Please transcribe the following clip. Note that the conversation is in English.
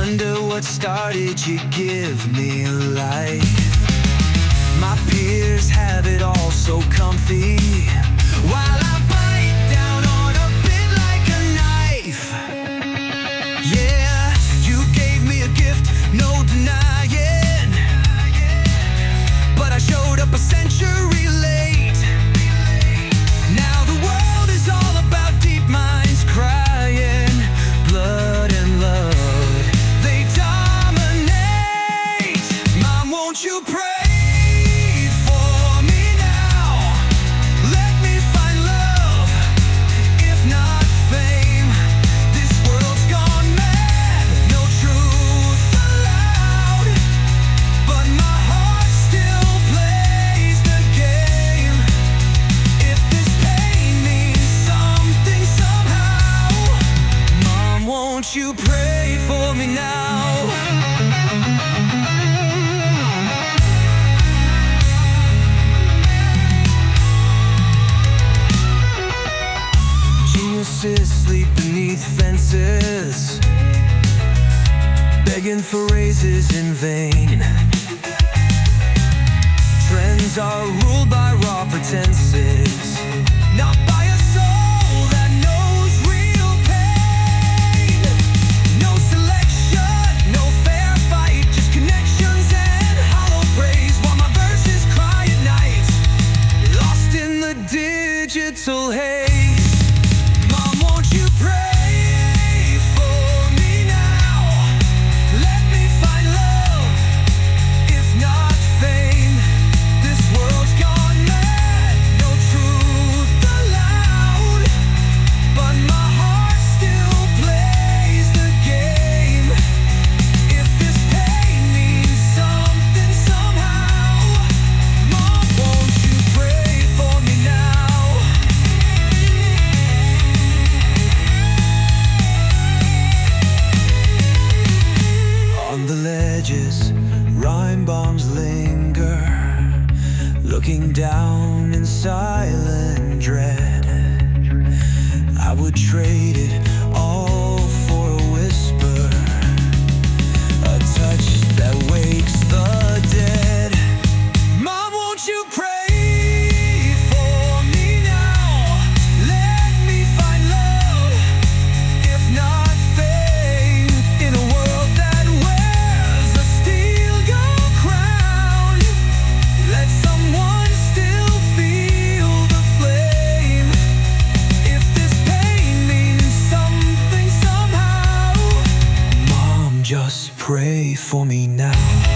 wonder what started you give me life. My peers have it all so comfy, while I bite down on a bit like a knife. Yeah, you gave me a gift, no denying, but I showed up a century late. Now the world is all about deep minds crying, blood and love, they dominate. Mom, won't you pray? Won't you pray for me now? Geniuses sleep beneath fences, begging for raises in vain. Trends are ruled by raw pretenses, not by a soul that knows real pain. No selection, no fair fight, just connections and hollow praise, while my verses cry at night, lost in the digital haze. Mom, won't you pray for me now? Let me find love, if not fame. This world's gone mad, no truth allowed, but my heart still plays the game. If this pain means something somehow, Mom, won't you pray for me now? On the ledges, rhyme bombs linger, looking down in silent dread. I would trade it all for a whisper, a touch that wakes the dead. Mom, won't you pray for me now? Let me find love, if not fame, in a world that wears a steel young crown. Let someone still feel the flame. If this pain means something somehow, Mom, just pray for me now.